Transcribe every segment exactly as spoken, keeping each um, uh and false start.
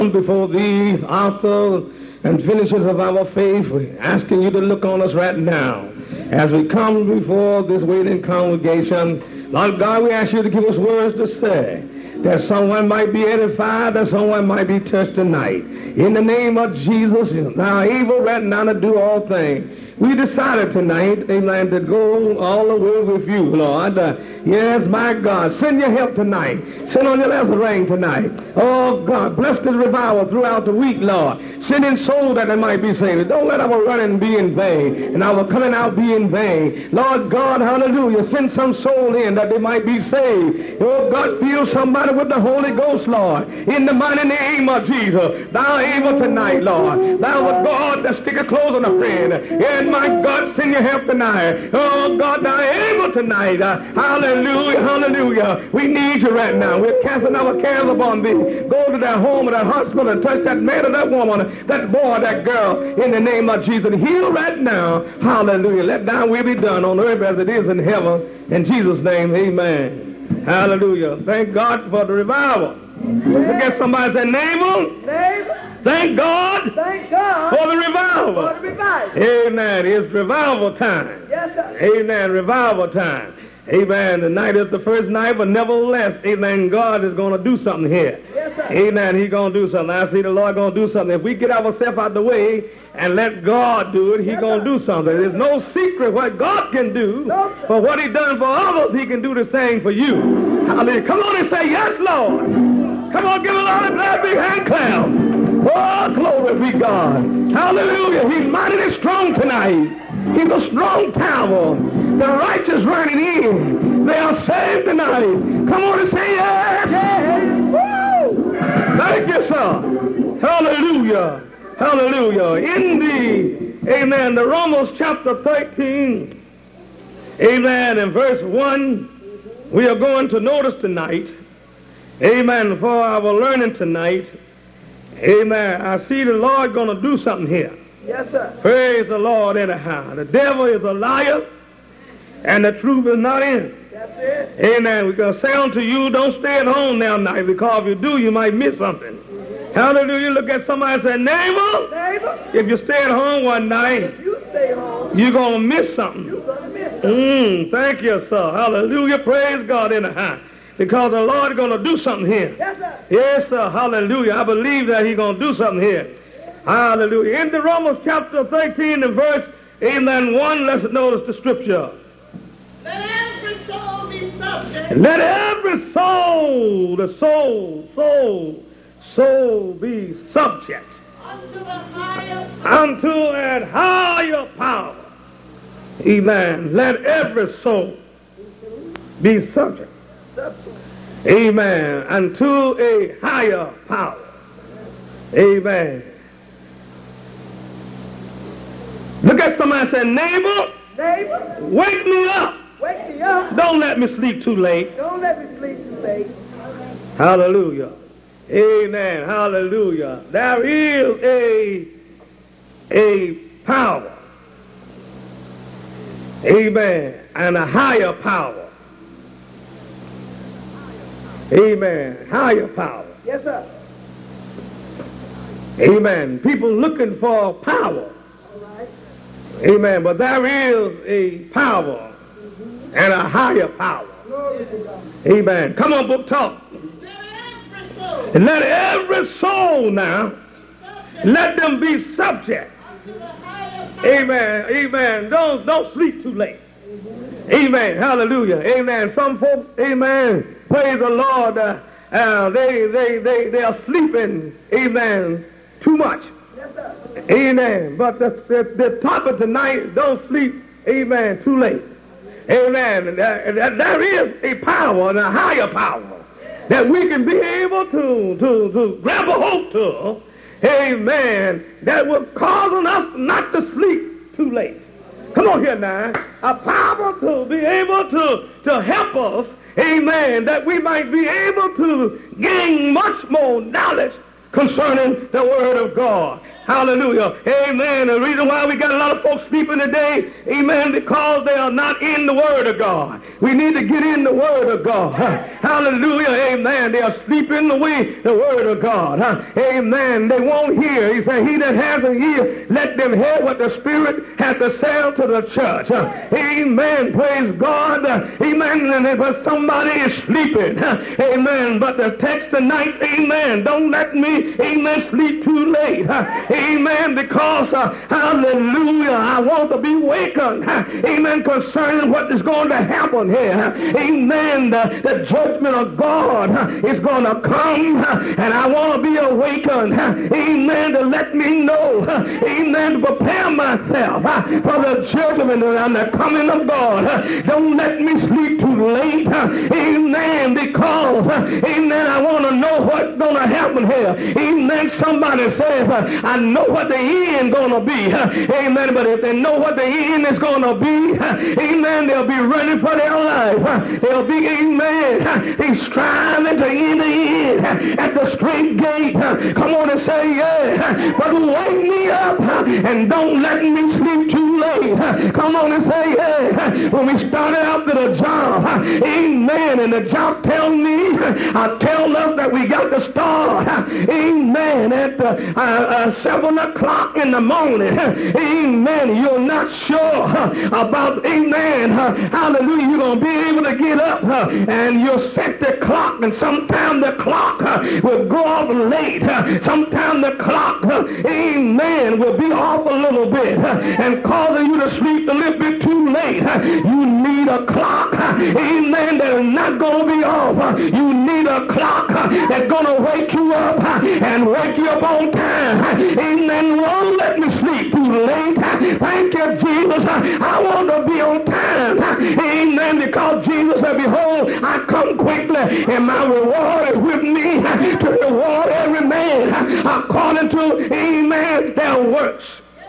Before thee, author and finishers of our faith, we're asking you to look on us right now. As we come before this waiting congregation, Lord God, we ask you to give us words to say, that someone might be edified, that someone might be touched tonight. In the name of Jesus, thou art able right now to do all things. We decided tonight, amen, to go all the way with you, Lord. Uh, yes, my God, send your help tonight. Send on your lesser rain tonight. Oh, God, bless this revival throughout the week, Lord. Send in souls that they might be saved. Don't let our running be in vain and our coming out be in vain. Lord God, hallelujah, send some soul in that they might be saved. Oh, God, fill somebody with the Holy Ghost, Lord. In the mighty name of Jesus, thou art able tonight, Lord. Thou art God that sticketh closer than a friend. And my God, send your help tonight. Oh, God, thou art able tonight. Uh, hallelujah, hallelujah. We need you right now. We're casting our cares upon thee. Go to that home or that hospital and touch that man or that woman, that boy, that girl, in the name of Jesus. Heal right now. Hallelujah. Let thy will be done on earth as it is in heaven. In Jesus' name, amen. Hallelujah. Thank God for the revival. Look at somebody say, neighbor. Neighbor. Thank God, Thank God for the revival. For the revival. Amen. It's revival time. Yes, sir. Amen. Revival time. Amen. The night is the first night, but nevertheless, amen, God is going to do something here. Yes, sir. Amen. He's going to do something. I see the Lord going to do something. If we get ourselves out the way and let God do it, he's Yes, going to do something. There's no secret what God can do. No, For what he done for others, he can do the same for you. Hallelujah. Come on and say, yes, Lord. Come on, give a lot of that big hand clap. Oh, glory be God. Hallelujah. He's mighty strong tonight. He's a strong tower. The righteous running in. They are saved tonight. Come on and say yes. Yes. Woo. Thank you, sir. Hallelujah. Hallelujah. In the, amen, the Romans chapter thirteen, amen, and verse one, we are going to notice tonight, amen, for our learning tonight, amen, I see the Lord going to do something here. Yes, sir. Praise the Lord anyhow. The devil is a liar, and the truth is not in. That's it. Amen. We're going to say unto you, don't stay at home now night, because if you do, you might miss something. Mm-hmm. Hallelujah. Look at somebody and say, neighbor, neighbor, if you stay at home one night, if you stay home, you're going to miss something. You're going to miss something. Mm, thank you, sir. Hallelujah. Praise God anyhow. Because the Lord is going to do something here. Yes, sir. Yes, sir. Hallelujah. I believe that he's going to do something here. Hallelujah. In the Romans chapter thirteen and verse, amen, one, let's notice the scripture. Let every soul be subject. Let every soul, the soul, soul, soul be subject Unto the higher unto an higher power. Amen. Let every soul be subject. Amen. Unto a higher power. Amen. Look at somebody and say, neighbor, neighbor, wake me up. Wake me up. Don't let me sleep too late. Don't let me sleep too late. Hallelujah. Amen. Hallelujah. There is a, a power. Amen. And a higher power. Amen. Higher power. Yes, sir. Amen. People looking for power. Amen. But there is a power and a higher power. Amen. Come on, book talk. And let every soul now, let them be subject. Amen. Amen. Don't, don't sleep too late. Amen. Hallelujah. Amen. Some folks, amen, praise the Lord, uh, uh, they, they, they, they are sleeping, amen, too much. Amen. But the, the, the topic tonight, don't sleep, amen, too late. Amen. And there, there is a power and a higher power that we can be able to, to, to grab a hold to, amen, that will cause us not to sleep too late. Come on here now. A power to be able to, to help us, amen, that we might be able to gain much more knowledge concerning the Word of God. Hallelujah. Amen. The reason why we got a lot of folks sleeping today, amen, because they are not in the Word of God. We need to get in the Word of God. Hallelujah. Amen. They are sleeping away the Word of God. Amen. They won't hear. He said, he that has an ear, let them hear what the Spirit has to say to the church. Amen. Praise God. Amen. But somebody is sleeping. Amen. But the text tonight, amen, don't let me, amen, sleep too late. Amen. Because, uh, hallelujah, I want to be wakened. Amen. Concerning what is going to happen here. Amen. The, the judgment of God is going to come, and I want to be awakened. Amen. To let me know. Amen. To prepare myself for the judgment and the coming of God. Don't let me sleep too late. Amen. Because, amen, I want to know what's going to happen here. Amen. Somebody says, I know what the end going to be. Amen. But if they know what the end is going to be, amen, they'll be running for their life. They'll be, amen, they striving to enter in at the straight gate. Come on and say, yeah. But wake me up and don't let me sleep too late. Come on and say, yeah. When we started out to the job, amen, and the job tell me, I tell us that we got to start, amen, at uh, uh, uh, seven o'clock in the morning. Amen. You're not sure about, amen, hallelujah, you're going to be able to get up, and you'll set the clock, and sometime the clock will go off late. Sometime the clock, amen, will be off a little bit and causing you to sleep a little bit too late. You need a clock, amen, that is not going to be off. You need a clock that's going to wake you up and wake you up on time. Amen. Won't let me sleep too late. Thank you, Jesus. I want to be on time. Amen. Because Jesus said, behold, I come quickly, and my reward is with me to reward every man according to, amen, their works.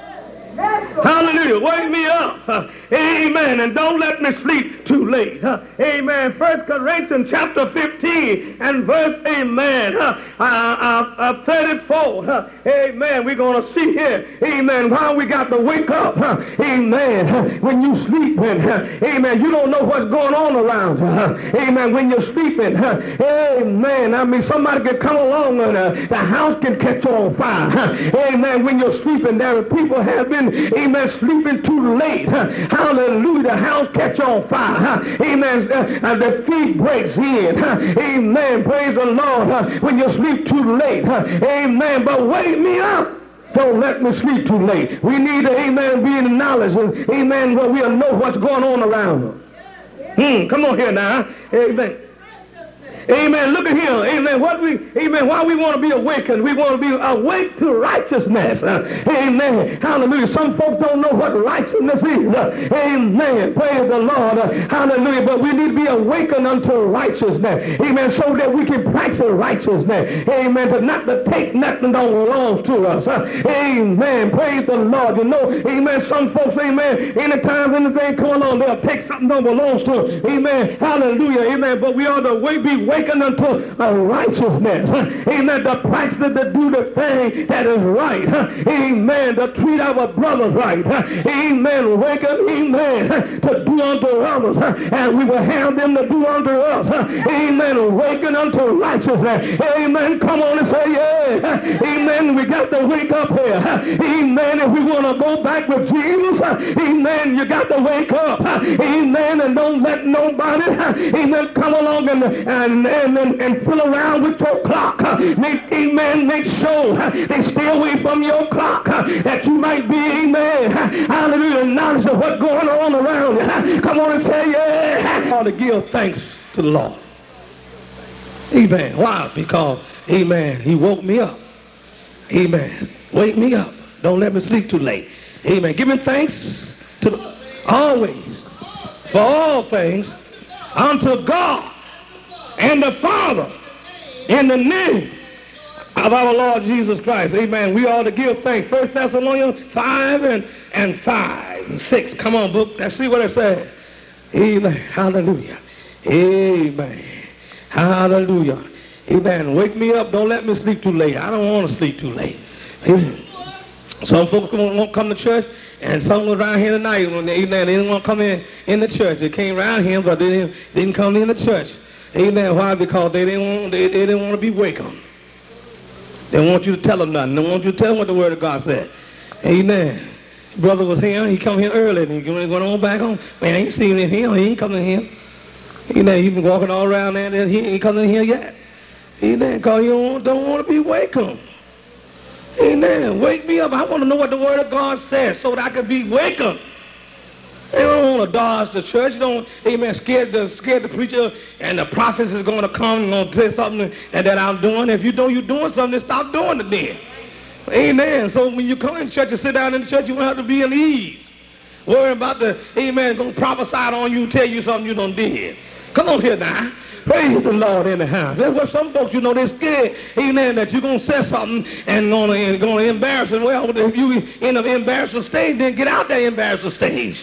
Hallelujah. Wake me up. Uh, amen. And don't let me sleep too late. Uh, amen. First Corinthians chapter fifteen and verse, amen, uh, uh, uh, uh, thirty-four. Uh, amen. We're going to see here, amen, why we got to wake up. Uh, amen. Uh, when you sleeping, uh, amen, you don't know what's going on around you. Uh, amen. When you're sleeping, uh, amen, I mean, somebody can come along and uh, the house can catch on fire. Uh, amen. When you're sleeping, there are people have been, amen, sleeping too late. Hallelujah. The house catch on fire. Amen. Uh, uh, the thief breaks in. Amen. Praise the Lord. When you sleep too late. Amen. But wake me up. Don't let me sleep too late. We need to, amen, be in the knowledge. And, amen, where we'll know what's going on around us. Hmm, come on here now. Amen. Amen. Look at here. Amen. What we, amen. Why we want to be awakened? We want to be awake to righteousness. Uh, amen. Hallelujah. Some folks don't know what righteousness is. Uh, amen. Praise the Lord. Uh, hallelujah. But we need to be awakened unto righteousness. Amen. So that we can practice righteousness. Amen. To not to take nothing that belongs to us. Uh, amen. Praise the Lord. You know, amen. Some folks, amen, anytime anything come along, they'll take something that belongs to them. Amen. Hallelujah. Amen. But we ought to be awakened unto a righteousness. Amen. To practice to do the thing that is right. Amen. To treat our brothers right. Amen. Awaken. Amen. To do unto others and we will have them to do unto us. Amen. Awaken unto righteousness. Amen. Come on and say yeah. Amen. We got to wake up here. Amen. If we want to go back with Jesus, amen, you got to wake up. Amen. And don't let nobody, amen, come along and, and And, and, and fill around with your clock. Make, amen, make sure they stay away from your clock that you might be, amen, hallelujah, knowledge of what's going on around you. Come on and say, yeah. I ought to give thanks to the Lord. Amen. Why? Because, amen, he woke me up. Amen. Wake me up. Don't let me sleep too late. Amen. Giving thanks to the, always for all things unto God and the Father, in the name of our Lord Jesus Christ. Amen. We ought to give thanks. First Thessalonians five and, and five and six. Come on, book. Let's see what it says. Amen. Hallelujah. Amen. Hallelujah. Amen. Wake me up. Don't let me sleep too late. I don't want to sleep too late. Amen. Some folks won't come to church, and some was around here tonight when they, amen, they didn't want to come in in the church. They came around here, but they didn't, didn't come in the church. Amen. Why? Because they didn't want they, they didn't want to be welcome. They want you to tell them nothing. They want you to tell them what the Word of God said. Amen. Brother was here. He come here early, and he went on back home. Man, I ain't seen him here. He ain't coming here. Amen. He been walking all around there, and he ain't coming here yet. Amen. Because you don't, don't want to be welcome. Amen. Wake me up. I want to know what the Word of God says so that I can be welcome. They don't want to dodge the church. You don't, amen, scared the, scared the preacher and the prophet is going to come and going to say something that, that I'm doing. If you know you're doing something, stop doing it then. Amen. So when you come in church and sit down in the church, you won't have to be at ease. Worry about the, amen, going to prophesy on you, tell you something you done did. Come on here now. Praise the Lord in the house. That's what some folks, you know, they're scared, amen, that you're going to say something and going to embarrass them. Well, if you end up embarrassing stage, then get out that embarrassing stage.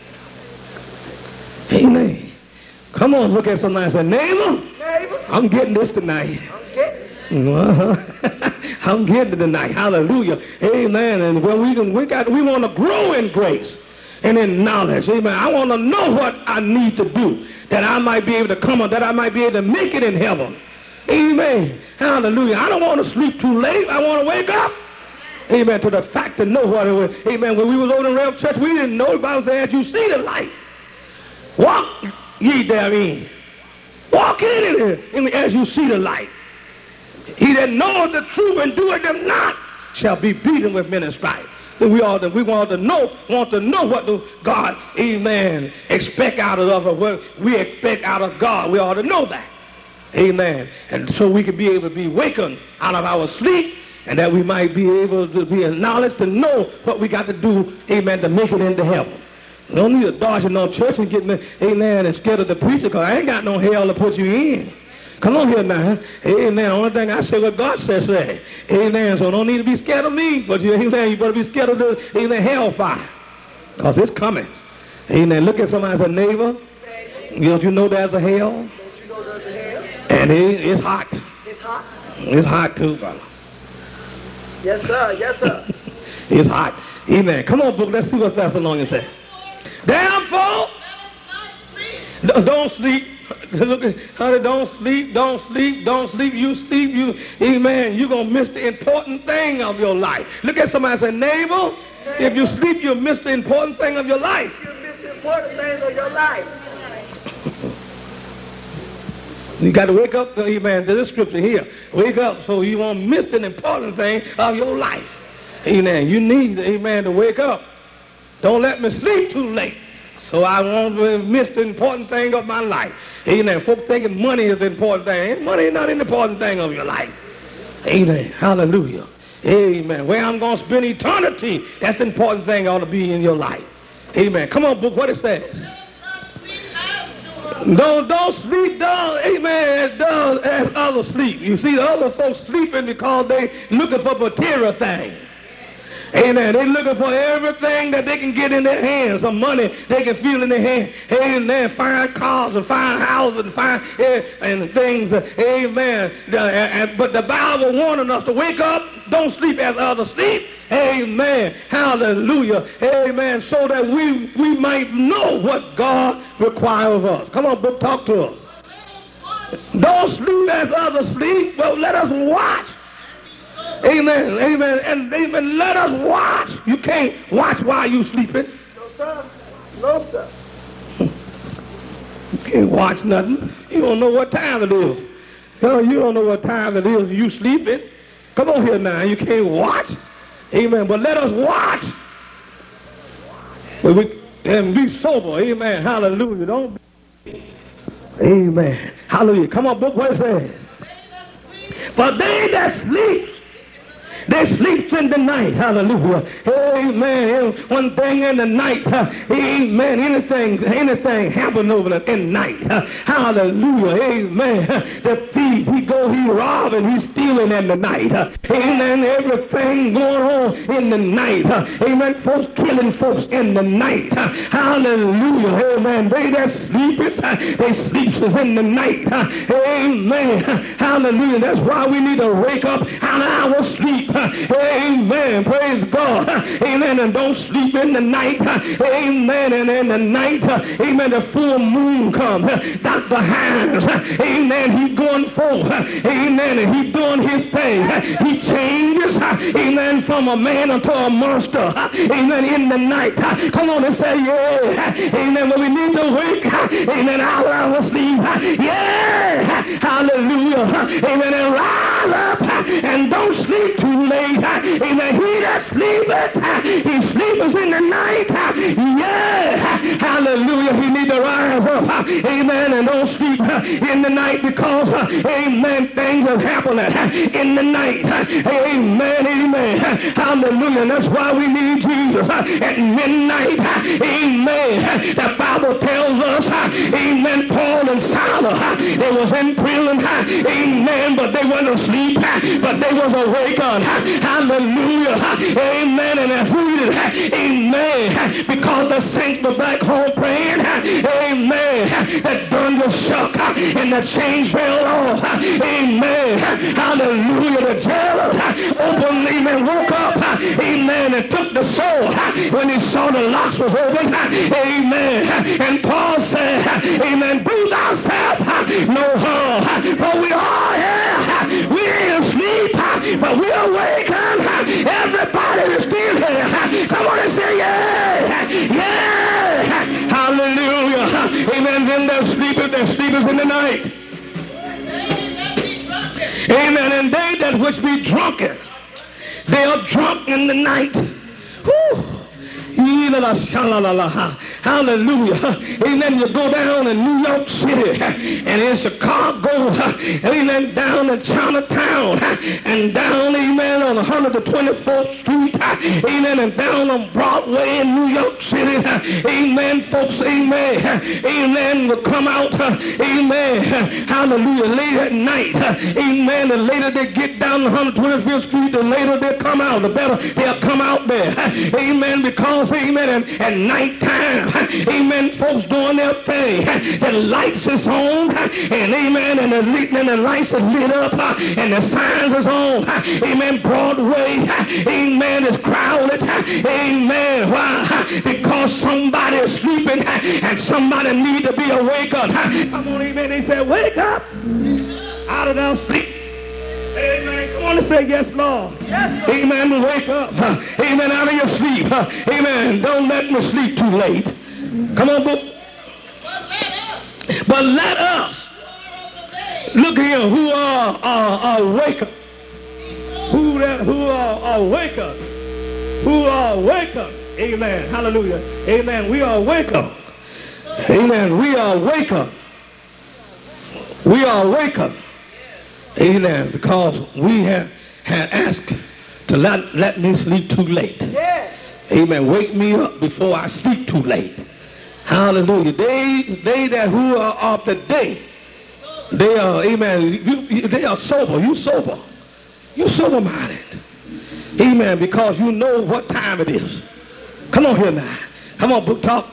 Amen. Come on, look at somebody and say, neighbor, neighbor, I'm getting this tonight. I'm getting it. Uh-huh. I'm getting it tonight. Hallelujah. Amen. And when we can, we got, we want to grow in grace and in knowledge. Amen. I want to know what I need to do that I might be able to come on, that I might be able to make it in heaven. Amen. Hallelujah. I don't want to sleep too late. I want to wake up. Amen. To the fact to know what it was. Amen. When we were over in Rev Church, we didn't know. The Bible said, you see the light. Walk ye therein. Walk in it as you see the light. He that knoweth the truth and doeth them not shall be beaten with many stripes. We all we want to know, want to know what the God, amen, expect out of us, or what we expect out of God. We ought to know that. Amen. And so we can be able to be wakened out of our sleep, and that we might be able to be in knowledge to know what we got to do, amen, to make it into heaven. You don't need to dodge in no church and get me, amen, and scared of the preacher, because I ain't got no hell to put you in. Come on here now. Amen. The only thing I say what God says say. Amen. So don't need to be scared of me, but you, amen, you better be scared of the, amen, hellfire, because it's coming. Amen. Look at somebody's a neighbor. Don't you know there's a hell? Don't you know there's a hell? And it, it's hot. It's hot? It's hot too, brother. Yes, sir. Yes, sir. It's hot. Amen. Come on, book. Let's see what Thessalonians says. Therefore, don't sleep. Look at honey, don't sleep, don't sleep, don't sleep. You sleep, you, amen, you're going to miss the important thing of your life. Look at somebody and say, neighbor, neighbor, if you sleep, you'll miss the important thing of your life. You'll miss the important thing of your life. You got to wake up, amen, to this scripture here. Wake up so you won't miss the important thing of your life. Amen. You need, amen, to wake up. Don't let me sleep too late, so I won't miss the important thing of my life. Amen. Folks thinking money is the important thing. Money is not the important thing of your life. Amen. Hallelujah. Amen. Where I'm going to spend eternity, that's the important thing ought to be in your life. Amen. Come on, book, what it says. Don't, don't sleep down, amen, down as others sleep. You see, the other folks sleeping because they looking for material things. Amen. They're looking for everything that they can get in their hands, some money they can feel in their hand. Amen. Fine cars and fine houses and fine uh, and things. Uh, amen. Uh, and, but the Bible warning us to wake up, don't sleep as others sleep. Amen. Hallelujah. Amen. So that we, we might know what God requires of us. Come on, book, talk to us. Don't sleep as others sleep, but let us watch. Amen, amen, and amen, let us watch. You can't watch while you sleeping. No, sir. No, sir. You can't watch nothing. You don't know what time it is. No, you don't know what time it is. You sleeping. Come on here now. You can't watch. Amen, but let us watch. But we, and be sober. Amen, hallelujah. Don't be. Amen, hallelujah. Come on, book, what it says. But they that sleep, they sleeps in the night. Hallelujah. Amen. One thing in the night. Uh, amen. Anything, anything happen over the in night. Uh, hallelujah. Amen. The thief, he go, he robbing, he stealing in the night. Uh, amen. Everything going on in the night. Uh, amen. Folks killing folks in the night. Uh, hallelujah. Amen. They that sleep, uh, they sleeps is in the night. Uh, amen. Hallelujah. That's why we need to wake up out of our sleep. Amen. Praise God. amen, and don't sleep in the night, amen, and in the night, amen, the full moon comes. Doctor Hines, amen, he's going forth, amen, and he's doing his thing. He changes, amen, from a man unto a monster, amen, in the night. Come on and say, yeah, amen, but we need to wake, amen, out of our sleep, yeah, hallelujah, amen, and rise up, and don't sleep too late, amen. He that sleepeth, he sleepeth in the night, yeah, hallelujah. He need to rise up, amen, and don't sleep in the night because, amen, things are happening in the night, amen, amen, hallelujah. And that's why we need Jesus at midnight, amen. The Bible tells us, amen, Paul and Silas, they was in prison, amen, but they weren't asleep, but they was awakened, hallelujah, amen. And that's rooted, amen, because the saints were back home praying, amen, that thunder shook and the chains fell off, amen, hallelujah. The jailer opened, amen, woke up, amen, and took the sword when he saw the locks was open, amen. And Paul said, amen, do thyself no harm, for we are here, we ain't asleep, but we awakened, everybody is still here. Come on and say, yeah, yeah, hallelujah, amen. Then they're sleepers, they're sleepers in the night, amen. And they that which be drunken, they are drunk in the night. Whew. Hallelujah. Amen. You go down in New York City and in Chicago, amen, down in Chinatown and down, amen, on one hundred twenty-fourth Street, amen, and down on Broadway in New York City, amen, folks, amen, amen, will come out, amen, hallelujah, late at night, amen, and later they get down one hundred twenty-fifth Street, the later they come out, the better they'll come out there, amen, because, amen, and at night time, amen, folks doing their thing, the lights is on, and amen, and the, and the lights are lit up, and the signs is on, amen, Broadway, amen, is crowded, amen, why? Because somebody is sleeping, and somebody need to be awakened. Come on, amen, they say, wake up out of their sleep. Amen. Come on and say, yes, Lord. Yes, Lord. Amen. Wake up. Amen. Out of your sleep. Amen. Don't let me sleep too late. Come on, book. But let us. But let us. Look here. Who are are awakened? Who that? Who are awakened? Who are awakened? Amen. Hallelujah. Amen. We are awakened. Amen. We are awakened. We are awakened. Amen. Because we have had asked to let, let me sleep too late. Yes. Amen. Wake me up before I sleep too late. Hallelujah. They they that who are of the day, they are, amen, you, you, they are sober. You sober. You sober minded. Amen. Because you know what time it is. Come on here now. Come on, book talk.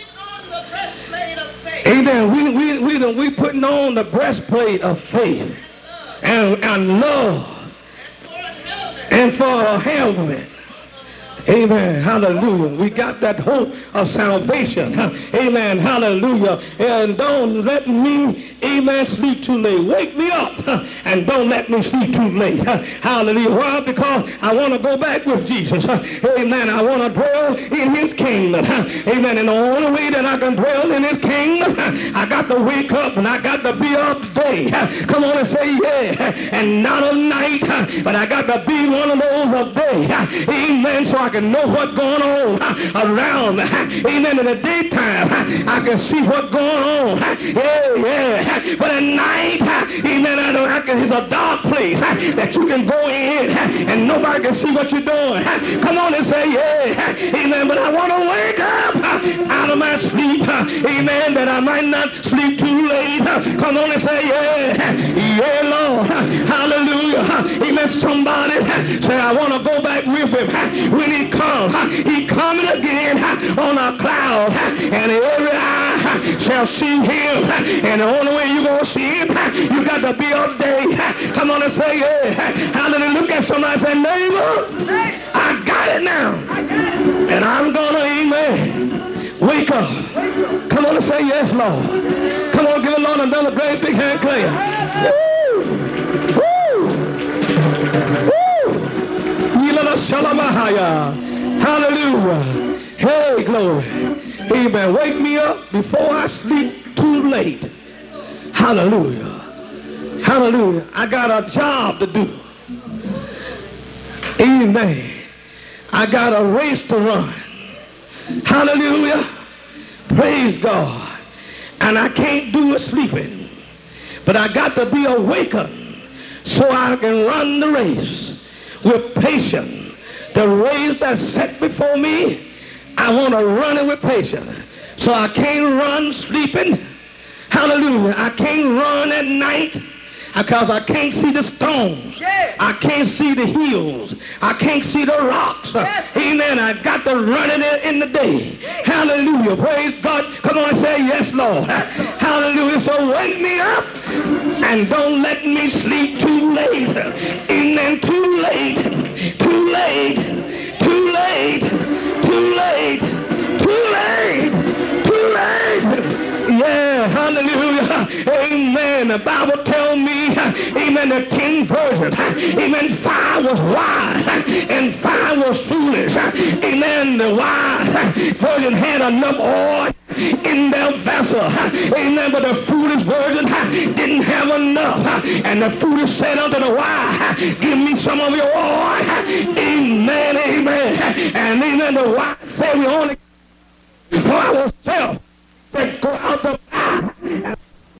Amen. We we we we putting on the breastplate of faith. And, and love and for a helmet. Amen. Hallelujah. We got that hope of salvation. Amen. Hallelujah. And don't let me, amen, sleep too late. Wake me up and don't let me sleep too late. Hallelujah. Why? Because I want to go back with Jesus. Amen. I want to dwell in his kingdom. Amen. And the only way that I can dwell in his kingdom, I got to wake up and I got to be up day. Come on and say yeah. And not a night, but I got to be one of those of day. Amen. So I can know what's going on around. Amen. In the daytime, I can see what's going on. Yeah, yeah. But at night, amen, I don't, I can, it's a dark place that you can go in and nobody can see what you're doing. Come on and say, yeah. Amen. But I want to wake up out of my sleep. Amen. That I might not sleep too late. Come on and say, yeah. Yeah, Lord. Hallelujah. Amen. Somebody say, I want to go back with him. When he comes, he coming again on a cloud, and every eye shall see him. And the only way you're going to see him, you got to be up day. Come on and say, yeah. Hallelujah. Look at somebody and say, neighbor, I got it now. up. Come on and say yes, Lord. Come on, give the Lord another great big hand clap. Woo! Woo! Woo! Yilala shalamahaya. Hallelujah. Hey, glory. Amen. Wake me up before I sleep too late. Hallelujah. Hallelujah. I got a job to do. Amen. I got a race to run. Hallelujah. Praise God. And I can't do it sleeping. But I got to be awakened so I can run the race with patience. The race that's set before me, I want to run it with patience. So I can't run sleeping. Hallelujah. I can't run at night because I can't see the stones. Yes. I can't see the hills. I can't see the rocks. Yes. Amen. I got to run it in the day. Yes. Hallelujah. Praise God. Come on and say yes, Lord. Yes, Lord. Hallelujah. So wake me up and don't let me sleep too late. Amen. Too late. Too late. Too late. Too late. Too late. Too late. Yeah, hallelujah. Amen. The Bible tells me, amen, the ten virgins, amen, five was wise and five was foolish. Amen. The wise virgin had enough oil in their vessel. Amen. But the foolish virgin didn't have enough. And the foolish said unto the wise, give me some of your oil. Amen. Amen. And amen. The wise said, we only for ourselves. That go out the